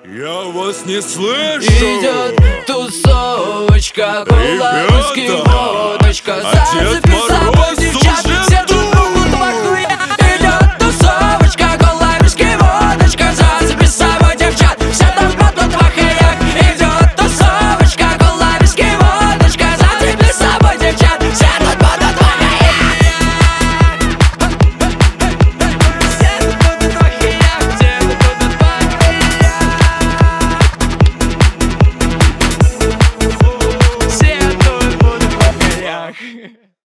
Я вас не слышу. Идет тусовочка, кола, виски, водочка. а Дед Записал Мороз девчат, уже все